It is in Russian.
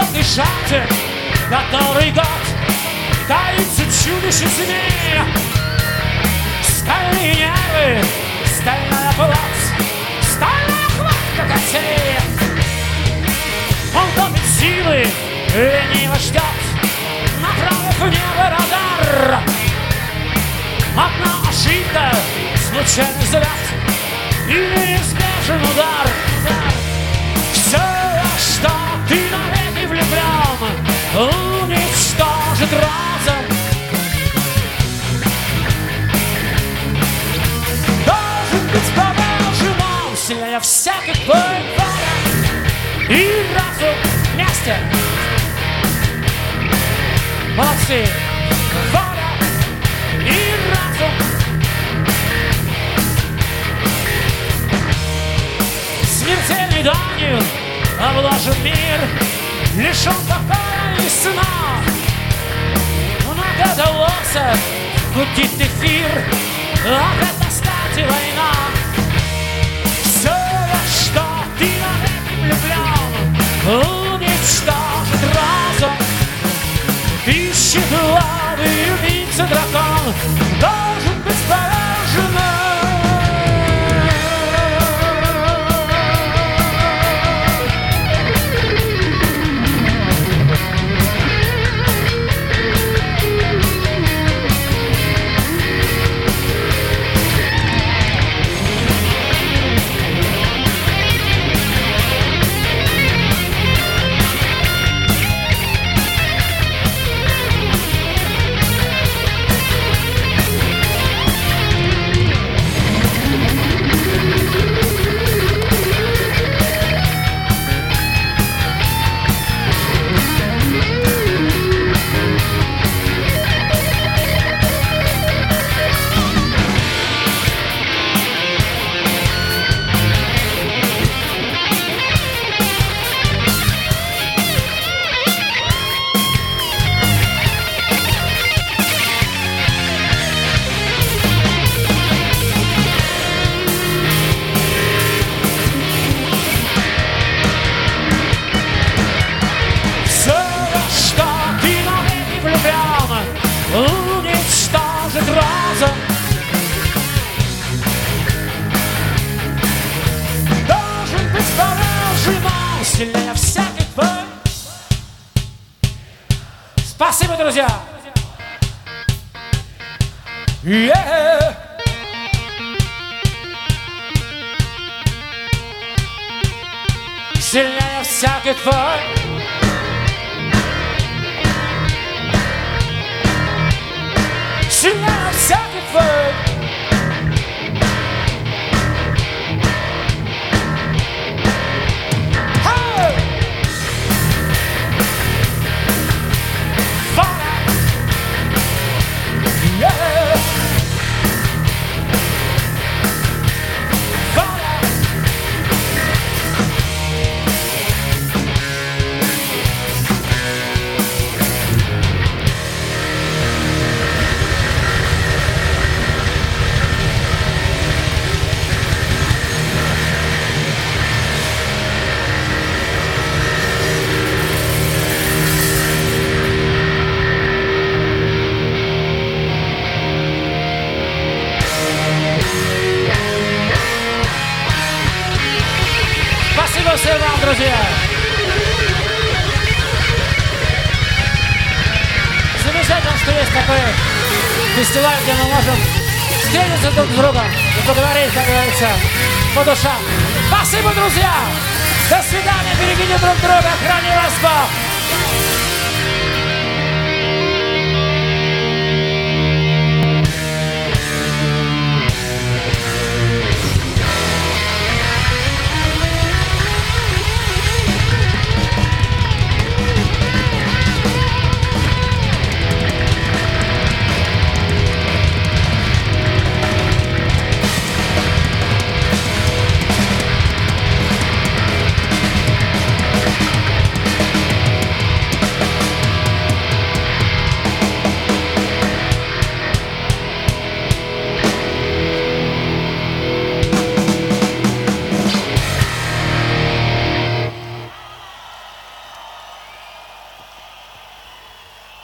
желтый шатер, который год таится чудище змея. Стальные нервы, стальная плоть, стальная хватка костей. Он топит силы, лениво ждет, направив в небо радар. Одна ошибка, случайный взгляд и неизбежен удар. Все, во что ты навеки влюблен, уничтожит разом. Должен быть повержен он, сильнее всяких бывает. И разум вместе. Молодцы. Воля и разум. Смертельной данью обложен мир, лишен покоя и сна. Многоголосо гудит эфир, опять и война. Все, во что ты навеки влюблен, уничтожит разум. Ищет лавы и убийца дракон, должен быть повержен. Уничтожит разум. Должен быть повержен он, сильнее всяких войн. Спасибо, друзья. Yeah. Сильнее всяких войн. Сильнее всяких войн. Hey! Воля. Yeah! Воля. Спасибо всем вам, друзья! Замечательно, что есть такой фестиваль, где мы можем встретиться друг с другом и поговорить, как говорится, по душам. Спасибо, друзья! До свидания, берегите друг друга, храни вас Бог!